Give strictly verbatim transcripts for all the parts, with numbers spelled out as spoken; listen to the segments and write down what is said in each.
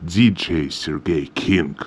диджей Сергей Кинг.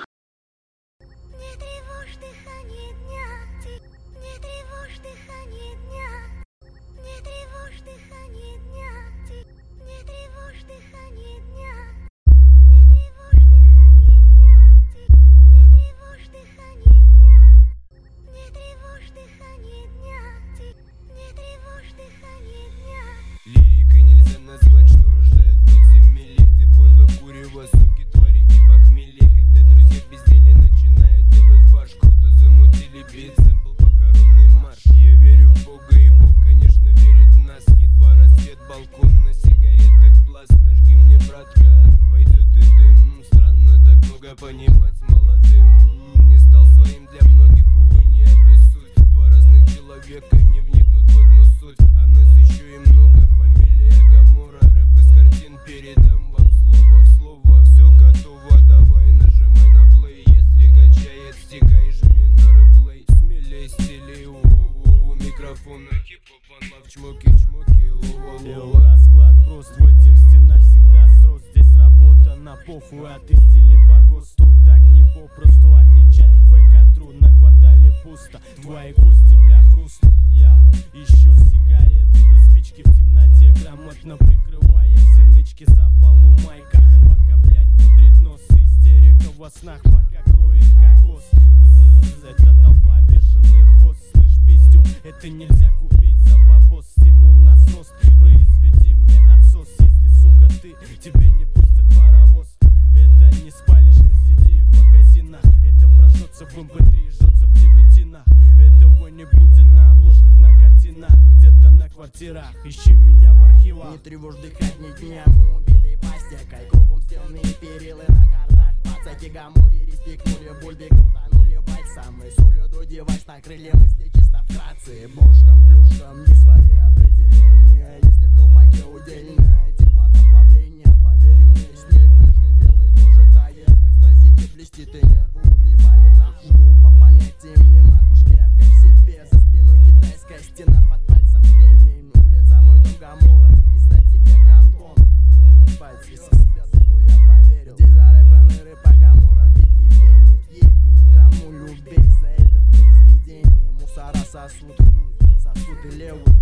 Лирикой нельзя назвать, что рождает подземелье. Ты пойло, курево, суки, твари и похмелье. Когда друзья в безделе начинают делать фарш, круто замутили бит, сэмпл похоронный марш. Я верю в Бога, и Бог, конечно, верит в нас. Едва рассвет, балкон на сигаретах пласт. Нажги мне, братка, пойдет и дым. Странно так много понимать с молодым. Не стал своим для многих, увы, не обессудь. Два разных человека не вникнут в одну суть. А нас еще и много. Фамилия Гамора, рэп из картин, передам вам слово в слово. Все готово, давай нажимай на плей. Если качает стика и жми на реплей. Смелей стилей, у микрофона хип-хоп, анлав, чмоки-чмоки, лова-лова. Расклад прост, в этих стенах всегда срос. Здесь работа на похуй, а ты стили по ГОСТу. Так не попросту отличай фейк от тру. На квартале пусто, твои кости, бля, хрустнут. Я ищу сигареты и спички в темноте, грамотно прикрывая все нычки за полу майка. Пока, блять, пудрит нос, истерика во снах, пока кроет кокос. Бззз, это толпа бешеных хоз. Слышь, пиздюк, это нельзя купить за бабос. Стимул насос, произведи мне отсос. Если, сука, ты, тебе не пустят паровоз. Это не спалишь на си ди в магазинах. Это прожжется в эм пэ три, жжется в девятинах. Этого не будет на обложках, на картинах. Где-то на квартирах, ищи меня в архивах. Не тревожь дыхать ни дня, мы убитой пастекой. Кругом стены и перилы на картах. Пацаки Гамори респектнули, бульбик крутанули вальсом. И солью до девайс накрыли мысли чисто вкратце. Бошкам, плюшкам, не свои определения. Если в колпаке удельное теплота плавления. Поверь мне, снег нежный белый тоже тает. Как стразики блестит и нервы убивает. Нахуй по понятиям не матушки, а как себе. За спиной китайская стена, под пальцем кремень. Улица мой дом Гамора, пизда тебе гандон. Ебать, если спят, хуй я поверил. Здесь зарэпаны рэпа Гамора, битки пенит. Ебень, кому любей за это произведение. Мусора сосут хуй, сосут и левые,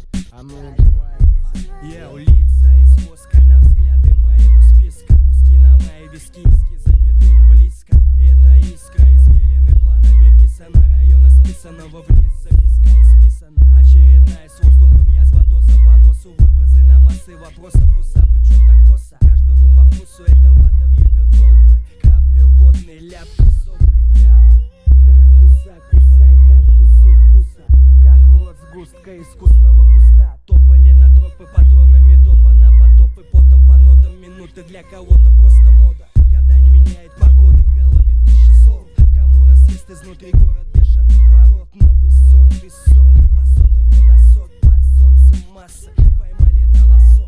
а мы убиваем. Я улица из воска на взгляды моего списка. Куски на мои виски, эскизами дым близко. Это искра из велены планами писано. Района списанного вниз записка исписана. Очередная с воздухом язва, доза по носу. Вывозы на массы вопросов, усапы, чё так косо. Каждому по вкусу эта вата въебет толпы. Капли водный ляпки сопли. Я как вкуса, кусай кактусы вкуса. Как в рот сгустка искусного куста. Топали на тропы патронами допа на потопы. Потом по нотам минуты для кого-то просто мода. Года не меняет погоды, в голове тысячи слов. Гамора съест изнутри город бешеных ворот. Новый сорт из сот, высотами на сот. Под солнцем масса, поймали на лосо.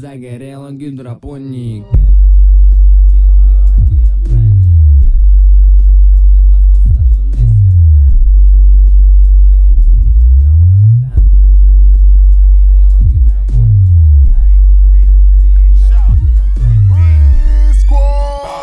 Загорела гидропоника. Дым легкие праника. Ровный бас посаженный седан. Только этим мы живем, братан. Загорела гидропоника. Дым легкие праника.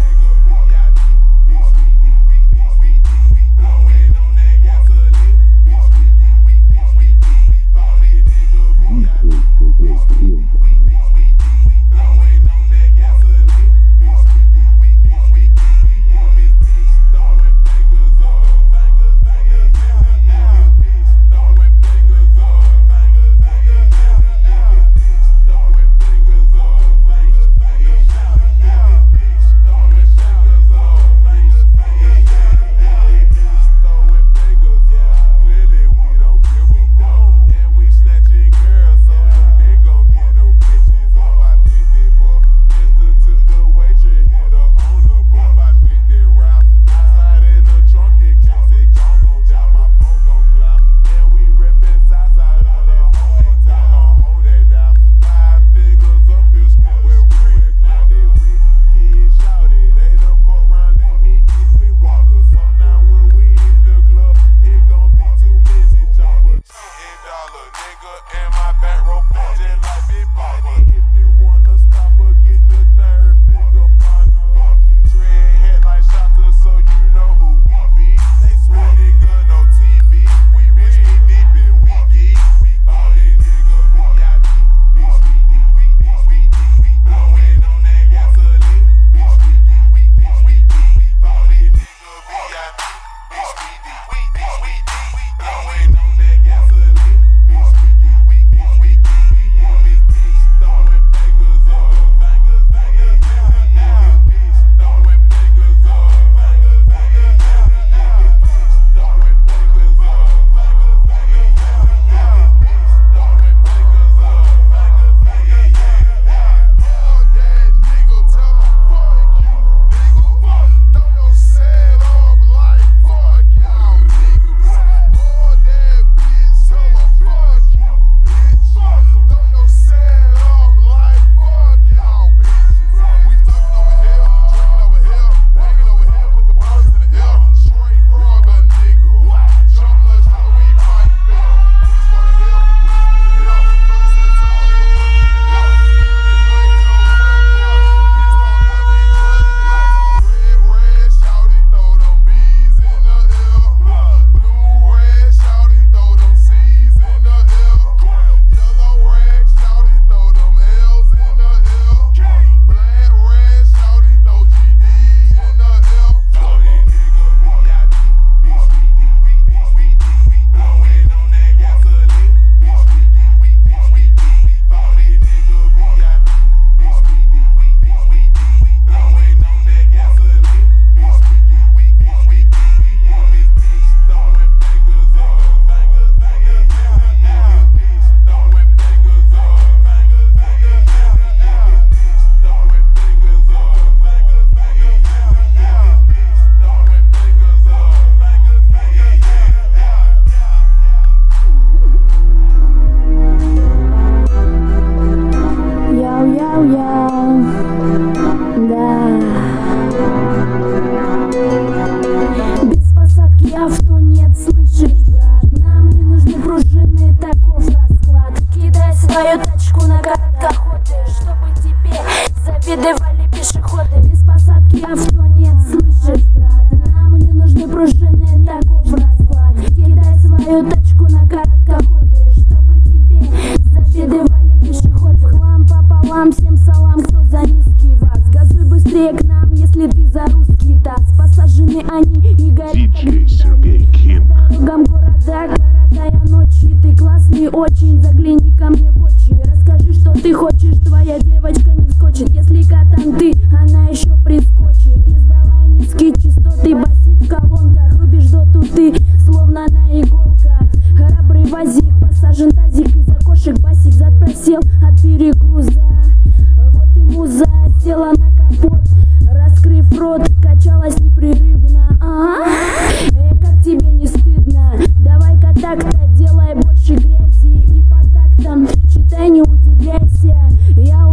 Свою тачку на короткоходы, чтобы тебе завидовали пешеходы. Без посадки авто нет, слышишь, брат? Нам не нужны пружины, таков расклад. Кидай свою тачку на короткоходы, чтобы тебе завидовали пешеходы. В хлам пополам, всем салам, кто за низкий ваз. Газуй быстрее к нам, если ты за русский таз. Посажены они и горят. диджей Сергей Кинг. Дорогам города, коротая ночи. Ты классный очень, загляни ко мне в очи. Расскажи, что ты хочешь, твоя девочка не вскочит. Если катан ты, она еще прискочит. Издавай низкие частоты, басит в колонках. Рубишь доту ты, словно на иголках. Храбрый возик, посажен тазик. Из окошек басик, зад просел от перегруза. Вот и муза села на капот, раскрыв рот, качалась непрерывно. А-а-а. Э, как тебе не стыдно? Давай-ка так-то делай больше грязи. И по тактам читай, не удивляйся. Я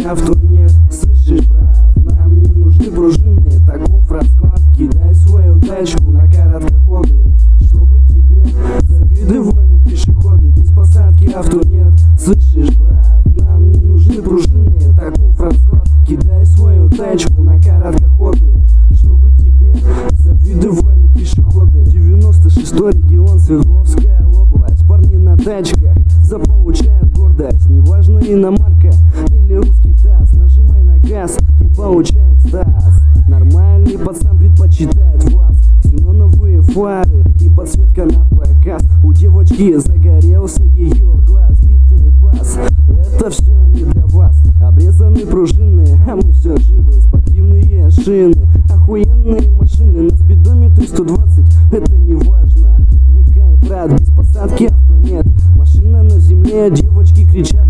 авто нет, слышишь, брат? Нам не нужны пружины, таков расклад. Кидай свою тачку на короткоходы, чтобы тебе завидовали пешеходы. Без посадки авто нет, слышишь, брат? Нам не нужны пружины, таков расклад. Кидай свою тачку на короткоходы, чтобы тебе завидовали пешеходы. девяносто шестой регион, Свердловская область. Парни на тачках заполучают гордость. Неважно иномарка или русский таз, нажимай на газ и получай экстаз. Нормальный пацан предпочитает вас, ксеноновые фары и подсветка на показ. У девочки загорелся ее глаз, битый бас. Это все не для вас. Обрезаны пружины, а мы все живы. Спортивные шины, охуенные машины. На спидометре сто двадцать, это не важно. Вникай, брат, без посадки авто нет. Машина на земле, девочки кричат.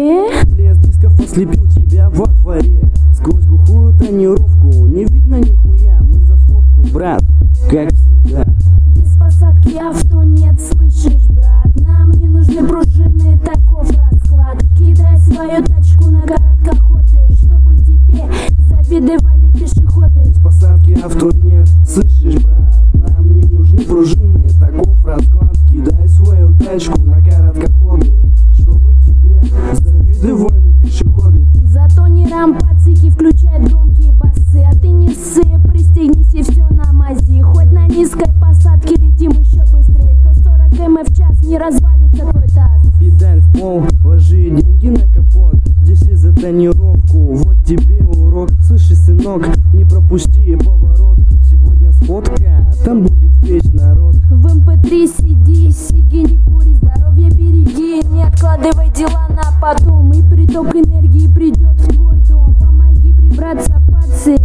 Блеск дисков ослепил тебя во дворе. Сквозь глухую тонировку не видно нихуя. Мы за сходку, брат, как всегда. Без посадки авто нет, слышишь, брат? Нам не нужны пружины, таков расклад. Кидай свою тачку на короткоходы, чтобы тебе завидовали пешеходы. Без посадки авто нет, слышишь, брат? Нам не нужны пружины, таков расклад. Кидай свою тачку на короткоходы, чтобы тебе завидовали пешеходы. Зато не рампацики, включай громкие басы. А ты не ссы, пристегнись и все на мази. Хоть на низкой посадке летим еще быстрее. сто сорок километров в час, не развалится твой таз. Педаль в пол, ложи деньги на капот. Здесь и за тонировку, вот тебе урок. Слышишь, сынок, не пропусти поворот. Сегодня сходка, там будет весь народ. В эм пэ три сиди, сиги, не кури, здоровье береги. Не откладывай дела на потом, и приток энергии придет в твой дом. Помоги прибраться, пацик.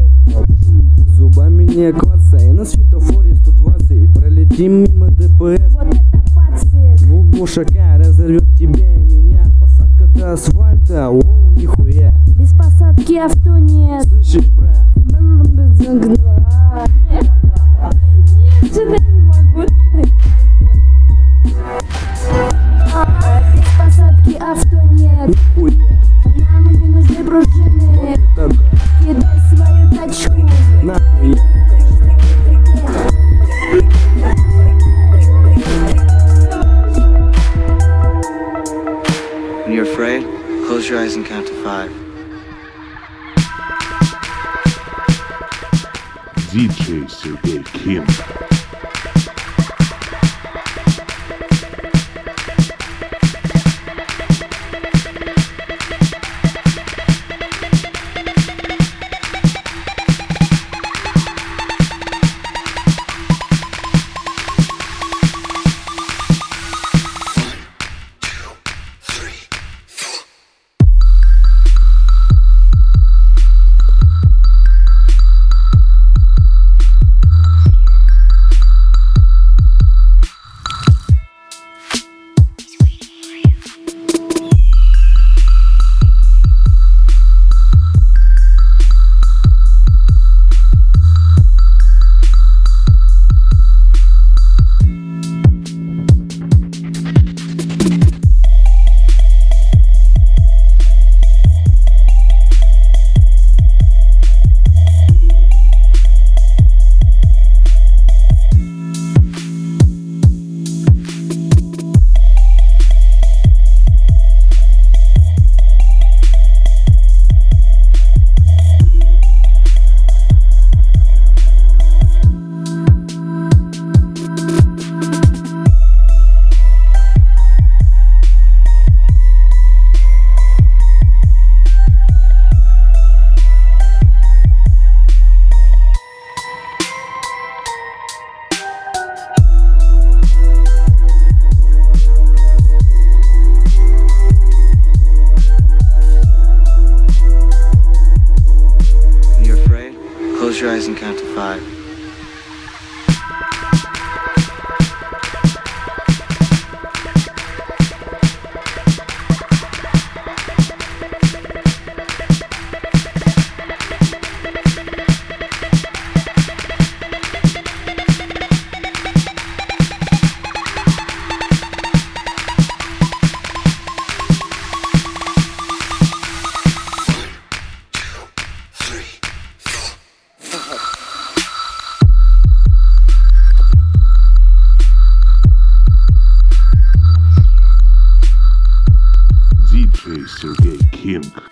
Зубами не клацай, на светофоре сто двадцать. Пролетим мимо дэ пэ эс. Вот это пацик. Звук глушака разорвет тебя и меня. Посадка до асфальта, оу, нихуя. Без посадки авто нет. Слышишь, брат? Нет, нет, что-то не могу. Без посадки авто нет. Нихуя. Нам не нужны пружины. Это да. Кидай свою тачку. Нахуй. When you're afraid, close your eyes and count to five. диджей Сергей Ким. Close your eyes and count to five. диджей Сергей Кинг.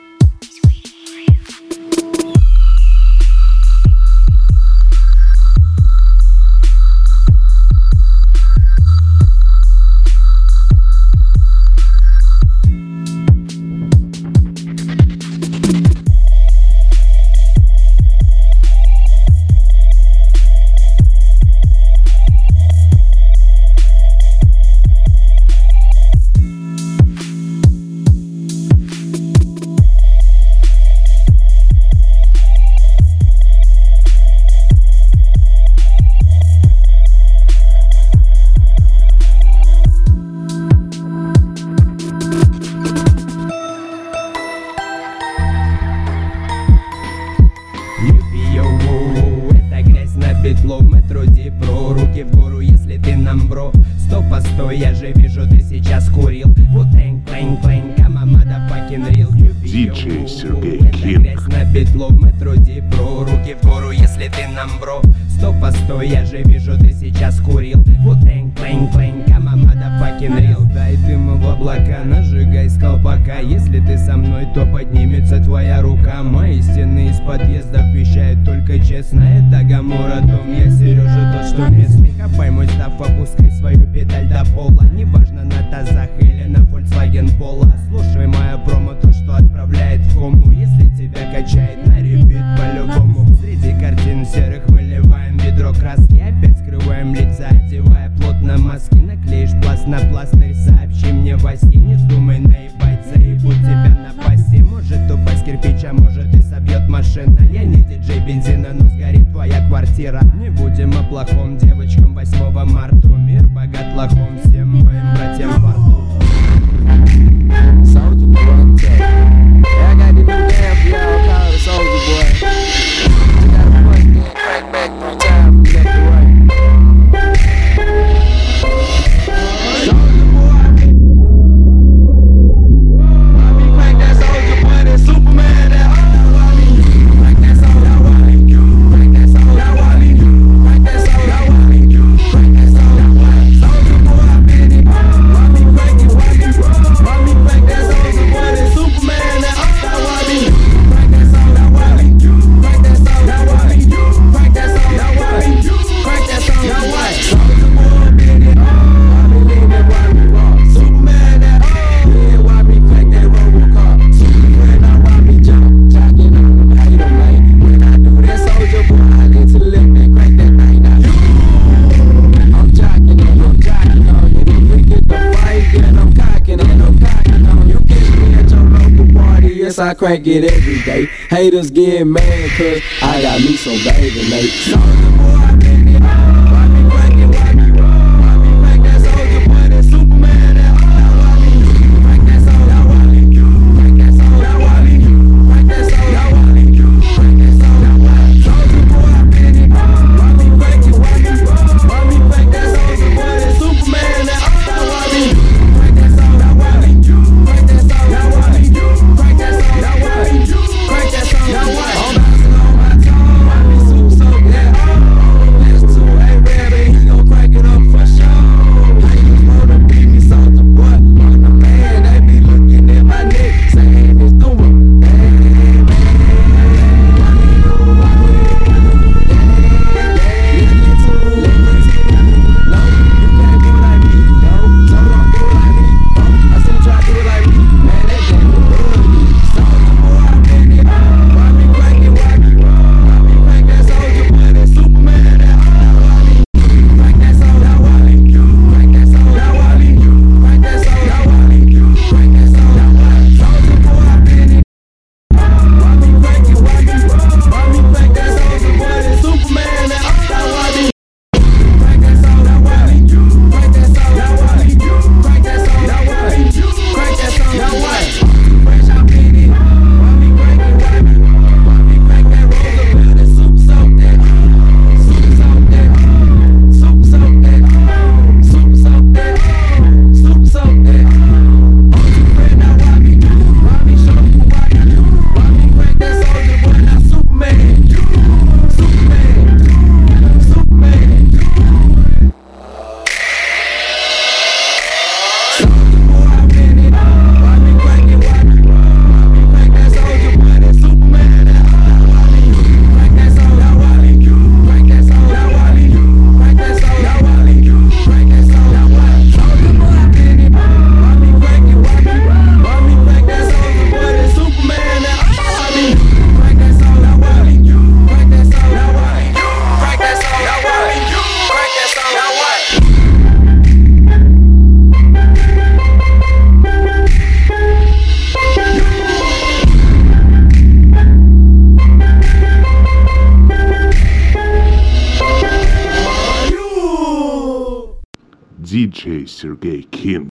Я же вижу, ты сейчас курил. Вутэнг, плэнг, плэнг, ама мадафакин рил. диджей Сергей Это Кинг. грязь на битло, мы труди про руки в гору, если ты нам бро. Стоп, постой, я же вижу, ты сейчас курил. Вутэнг, плэнг, плэнг, ама мадафакин рил. Дай дыма в облака, нажигай с колпака. Если ты со мной, то поднимется твоя рука. Мои стены из подъездов вещают только честно. Это Гамора, дом, я Сережа, тот, что местный. Хапай мой став, опускай свою педаль до пола. Неважно, на тазах или на Volkswagen Polo. Слушай моя промо, то, что отправляет в кому. Если тебя качает на репит по-любому. Среди картин серых выливаем ведро краски. Опять скрываем лица, одевая плотно маски. Наклеишь пласт на пластырь, сообщи мне Ваське. Не вздумай наебать, заебут тебя на пассе. Может упасть кирпич, а может и собьет машина. Я не диджей бензина, но сгорит твоя квартира. Не будем о плохом девочкам восьмого марта. Мир богат лохом, всем моим братьям в порту. Soulja Boy, yeah, I got the new damn for y'all called the Soulja Boy. You gotta push me and crank back three times from left to right. Soulja Boy, I be crank that Soulja Boy, that Superman, that oh, I be crank that Soulja Boy, crank that Soulja Boy, crank that Soulja Boy, crank that Soulja Boy. Soulja Boy, I been it, I be cranking, I be I be crank that Soulja Boy, that Superman, that oh, I be crank that Soulja Boy, crank that Soulja Boy, crank that Soulja Boy, crank that Soulja Boy. Soulja Boy, been it, I be leaning, why me rock? Superman, that oh, yeah, why me crank that Robocop? Superman, I why me jump, jocking on them, hate them, man. When I do that Soulja Boy, I need to lift and crank that thing out. I'm jocking and I'm jocking on you. If we get the fight, then I'm cocking and I'm cocking on you. Catch me at your local party, yes, I crank it every day. Haters get mad cause I got me so baby late. Soulja Boy, I been it, why me cranking, why me roll? Why me crank that Soulja Boy, that Superman, that oh, why me crank that Soulja Boy, crank that Soulja Boy, crank that Soulja Boy, crank that Soulja Boy. Soulja Boy, I been it, why me cranking, why me roll? Why me crank that Soulja Boy, that Superman, that oh, why me crank that Soulja Boy, crank that Soulja Boy, crank that Soulja Boy, crank that Soulja Boy. I'm bouncing on my tongue, why me soup so good, oh. ди джей Сергей King.